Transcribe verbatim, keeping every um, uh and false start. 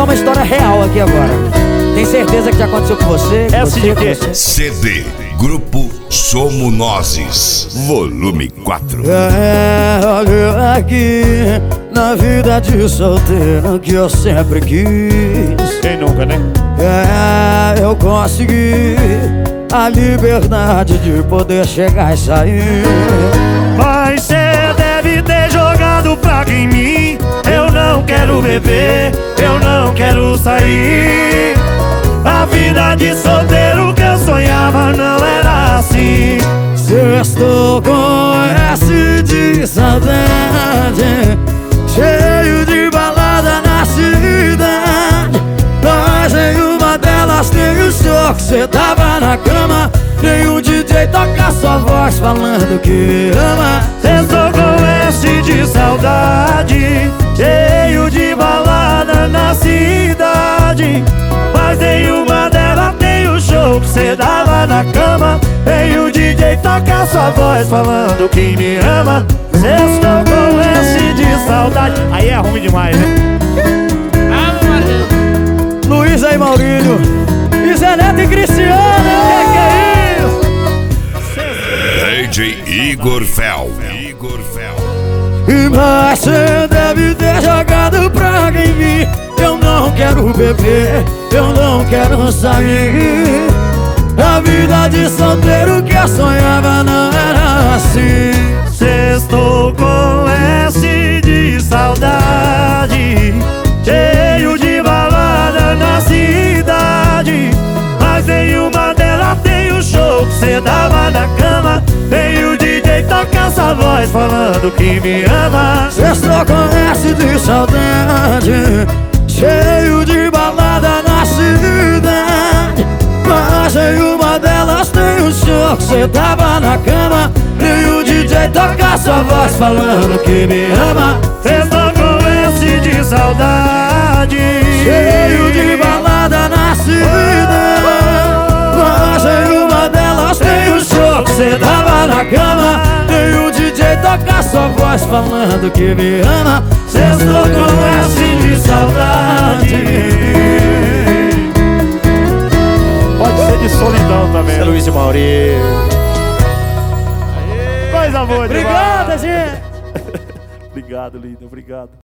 uma história real aqui agora. Tem certeza que já aconteceu com você? Com Essa você, de com quê? você? C D Grupo Somos Nozes, volume quatro. É, olha aqui, na vida de solteiro que eu sempre quis. Quem nunca, né? É, eu consegui a liberdade de poder chegar e sair. Mas cê deve ter jogado praga em mim. Eu não quero beber, eu não quero sair. A vida de solteiro que eu sonhava não era assim. Sextou com S de saudade, cheio de balada na cidade. Mas em uma delas tem o show que cê tava na cama. Tem um D J toca sua voz falando que me ama. Sextou com S de saudade, cheio de balada na cidade. Mas em uma delas tem o show que cê dava na cama. Tem o D J toca sua voz falando que me ama. Sextou com S de saudade. Aí é ruim demais, né? Luiz e Maurílio, e Zé Neto e Cristiano. Que que é isso? D J Igor Fel. Igor Fel. E mas cê deve ter jogado praga em mim. Eu não quero beber, eu não quero sair. A vida de solteiro que eu sonhava não era assim. Sextou com S de saudade, cheio de balada na cidade. Mas em uma delas tem o show que cê dava na cama. Tem o D J toca essa voz falando que me ama. Sextou com S de saudade, cheio de balada na cidade. Mas em uma delas tem o show que cê tava na cama. E o D J toca sua voz falando que me ama. Sextou com S de saudade, Cheio de balada na cidade. Mas em uma delas tem o show que cê tava na cama. E o D J toca sua voz falando que me ama. Sextou com S de saudade. Pode ser de solidão também. Luiz e Maurílio. Coisa boa demais. Obrigado, gente. Obrigado, lindo. Obrigado.